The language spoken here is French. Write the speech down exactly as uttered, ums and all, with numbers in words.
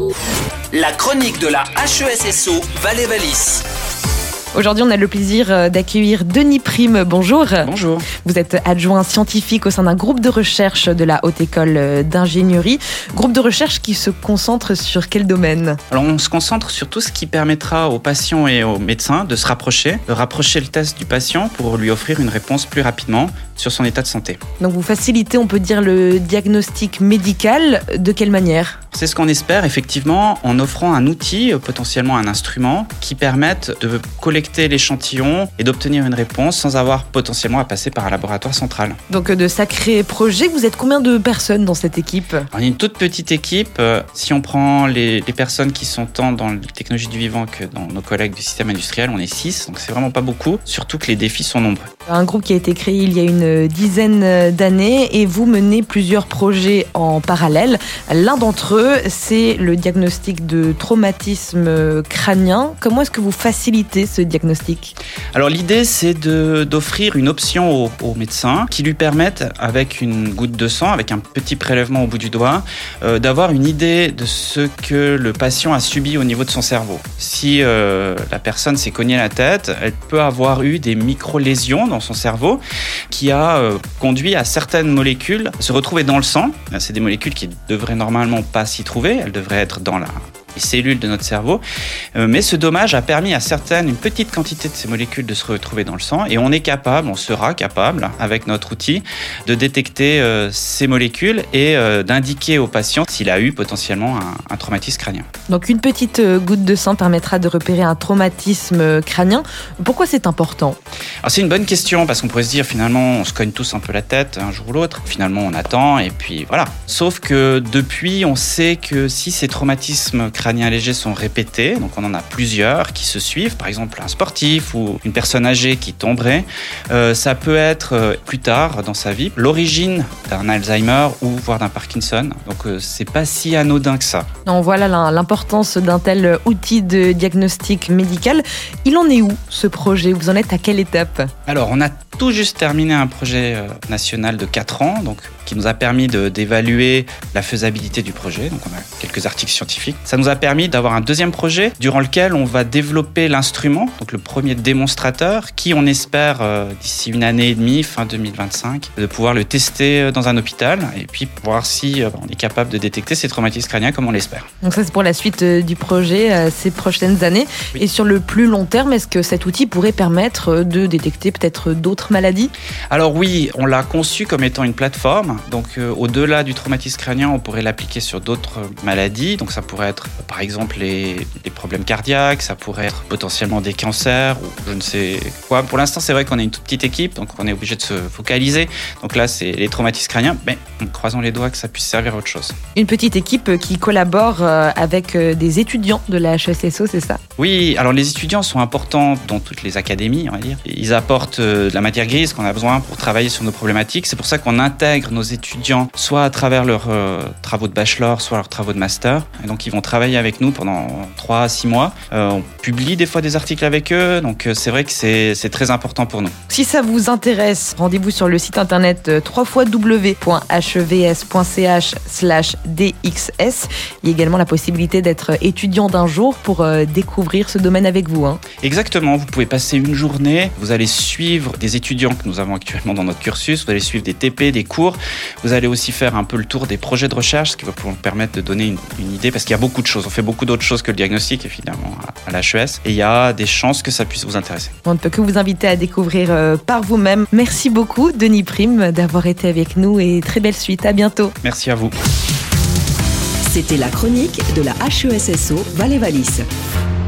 La chronique de la H E S S O Valais-Valis. Aujourd'hui, on a le plaisir d'accueillir Denis Prime. Bonjour. Bonjour. Vous êtes adjoint scientifique au sein d'un groupe de recherche de la Haute École d'Ingénierie. Groupe de recherche qui se concentre sur quel domaine ? Alors, on se concentre sur tout ce qui permettra aux patients et aux médecins de se rapprocher, de rapprocher le test du patient pour lui offrir une réponse plus rapidement sur son état de santé. Donc, vous facilitez, on peut dire, le diagnostic médical. De quelle manière ? C'est ce qu'on espère, effectivement, en offrant un outil, potentiellement un instrument, qui permette de collecter l'échantillon et d'obtenir une réponse sans avoir potentiellement à passer par un laboratoire central. Donc de sacrés projets, vous êtes combien de personnes dans cette équipe ? On est une toute petite équipe. Si on prend les, les personnes qui sont tant dans la technologie du vivant que dans nos collègues du système industriel, on est six, donc c'est vraiment pas beaucoup, surtout que les défis sont nombreux. Un groupe qui a été créé il y a une dizaine d'années et vous menez plusieurs projets en parallèle. L'un d'entre eux, c'est le diagnostic de traumatisme crânien. Comment est-ce que vous facilitez ce diagnostic ? Alors l'idée, c'est de, d'offrir une option aux, aux médecins qui lui permettent, avec une goutte de sang, avec un petit prélèvement au bout du doigt, euh, d'avoir une idée de ce que le patient a subi au niveau de son cerveau. Si euh, la personne s'est cognée la tête, elle peut avoir eu des micro-lésions dans son cerveau qui a euh, conduit à certaines molécules se retrouver dans le sang. C'est des molécules qui devraient normalement pas s'y trouver, elles devraient être dans la les cellules de notre cerveau, euh, mais ce dommage a permis à certaines, une petite quantité de ces molécules de se retrouver dans le sang, et on est capable, on sera capable, avec notre outil, de détecter euh, ces molécules et euh, d'indiquer au patient s'il a eu potentiellement un, un traumatisme crânien. Donc une petite goutte de sang permettra de repérer un traumatisme crânien. Pourquoi c'est important ? Alors c'est une bonne question, parce qu'on pourrait se dire finalement on se cogne tous un peu la tête un jour ou l'autre, finalement on attend et puis voilà. Sauf que depuis on sait que si ces traumatismes crâniens légers sont répétés, donc on en a plusieurs qui se suivent, par exemple un sportif ou une personne âgée qui tomberait, euh, ça peut être euh, plus tard dans sa vie l'origine d'un Alzheimer ou voire d'un Parkinson, donc euh, c'est pas si anodin que ça. Non, voilà l'importance d'un tel outil de diagnostic médical. Il en est où ce projet ? Vous en êtes à quelle étape ? Alors on a tout juste terminé un projet euh, national de quatre ans, donc qui nous a permis de, d'évaluer la faisabilité du projet, donc on a quelques articles scientifiques. Ça nous a permis d'avoir un deuxième projet durant lequel on va développer l'instrument, donc le premier démonstrateur, qui on espère euh, d'ici une année et demie, fin deux mille vingt-cinq, de pouvoir le tester dans un hôpital et puis voir si euh, on est capable de détecter ces traumatismes crâniens comme on l'espère. Donc ça c'est pour la suite euh, du projet euh, ces prochaines années. Oui. Et sur le plus long terme, est-ce que cet outil pourrait permettre de détecter peut-être d'autres maladies ? Alors oui, on l'a conçu comme étant une plateforme, donc euh, au-delà du traumatisme crânien, on pourrait l'appliquer sur d'autres maladies, donc ça pourrait être par exemple les, les problèmes cardiaques, ça pourrait être potentiellement des cancers ou je ne sais quoi. Pour l'instant, c'est vrai qu'on est une toute petite équipe, donc on est obligé de se focaliser. Donc là, c'est les traumatismes crâniens, mais croisons les doigts que ça puisse servir à autre chose. Une petite équipe qui collabore avec des étudiants de la H E S S O, c'est ça ? Oui, alors les étudiants sont importants dans toutes les académies, on va dire. Ils apportent de la matière grise qu'on a besoin pour travailler sur nos problématiques. C'est pour ça qu'on intègre nos étudiants soit à travers leurs euh, travaux de bachelor, soit leurs travaux de master. Et donc, ils vont travailler avec nous pendant trois à six mois. Euh, on publie des fois des articles avec eux, donc euh, c'est vrai que c'est, c'est très important pour nous. Si ça vous intéresse, rendez-vous sur le site internet w w w point h e v s point c h slash d x s. Il y a également la possibilité d'être étudiant d'un jour pour euh, découvrir ce domaine avec vous. Hein. Exactement, vous pouvez passer une journée, vous allez suivre des étudiants que nous avons actuellement dans notre cursus, vous allez suivre des T P, des cours, vous allez aussi faire un peu le tour des projets de recherche, ce qui va pouvoir vous permettre de donner une, une idée, parce qu'il y a beaucoup de choses, on fait beaucoup d'autres choses que le diagnostic, évidemment, à l'H E S, et il y a des chances que ça puisse vous intéresser. On ne peut que vous inviter à découvrir euh, par vous-même. Merci beaucoup, Denis Prime, d'avoir été avec nous et très belle suite. À bientôt. Merci à vous. C'était la chronique de la H E S S O Valais-Valis.